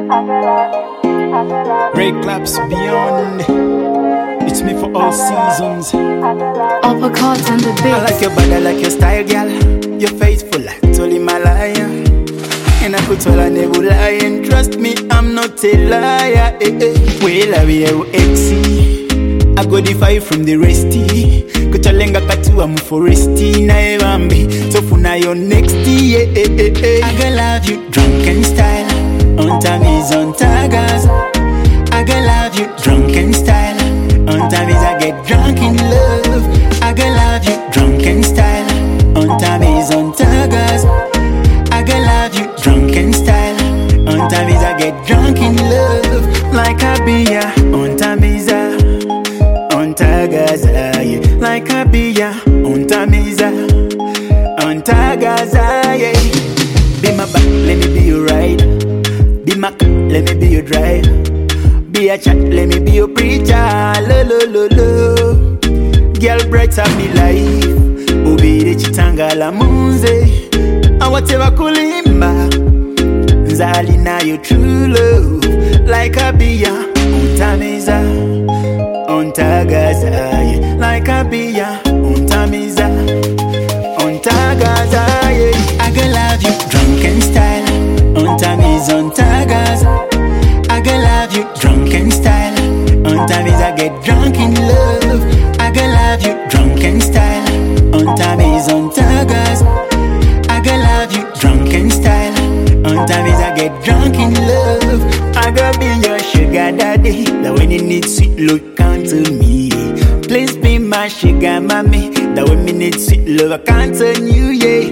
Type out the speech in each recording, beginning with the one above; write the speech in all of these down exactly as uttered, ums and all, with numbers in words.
Ray claps beyond. It's me for all seasons. Uppercut on the beat. I like your body, I like your style, girl. You're faithful like Tolly Malaya. And I put all I never lie. And trust me, I'm not a liar. Eh, eh. Well, I will exy. I go the five from the resty. Kuchalenga katu I'm foresty. Na evambi, tofuna your next yeah, eh, eh, eh. I go love you, drunken style. On time is on taggers. I go love you, drunken style. On time is I get drunk in love. I go love you, drunken style. On time is on taggers. I go love you, drunken style. On time is I get drunk in love. Like a beer, on time is I on taggers, yeah. Like a beer, on time is I on taggers, yeah. Be my back, let me be your ride. Be my car, let me be your drive. Be a chat, let me be your preacher. Lo lo lo lo. Girl, bright up me life. Obi de chitanga la munze. And whatever kulimba. Zali na your true love. Like a beer, on tamiza, on tagaza. Yeah. Like a beer, on tamiza, on tagaza. Yeah. I go love you, drunken style. On tamiza, on tagaza. I go love you, drunken style. On time is I get drunk in love. I go love you, drunken style. On time is on taggers. I go love you, drunken style. On time is I get drunk in love. I go be your sugar daddy. That when you need sweet love, come to me. Please be my sugar mommy. That when you need sweet love, I can't turn you, yeah.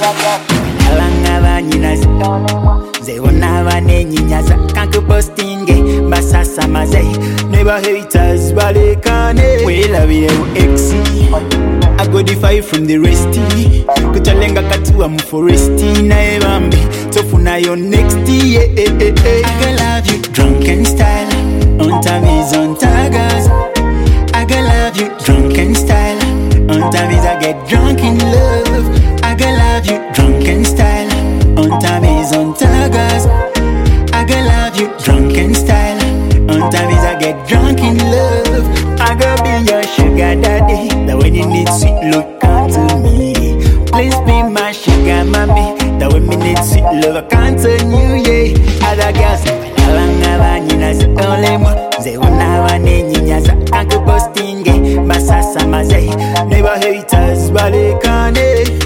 Zeona vane nyinyaza kanku postinge basasa mazei never haters balekane we love you exy I go the five from the resty kuchalenga katu I'm foresty na evambi tofuna your next yeah, eh, eh, eh. I go love you drunken style on time is on taggers I go love you drunken style on time is I get drunk in love I go love you drunken style on time is on taggers. I go love you, drunken style. On time is I get drunk in love. I go be your sugar daddy. That when you need sweet love, come to me. Please be my sugar mommy. That when me need sweet love, I can't turn you, yeah. Other girls, alanga vanyina se ole mo. Ze una vane nyinyasa kanku postinge. Basasa mazei, never haters balekane.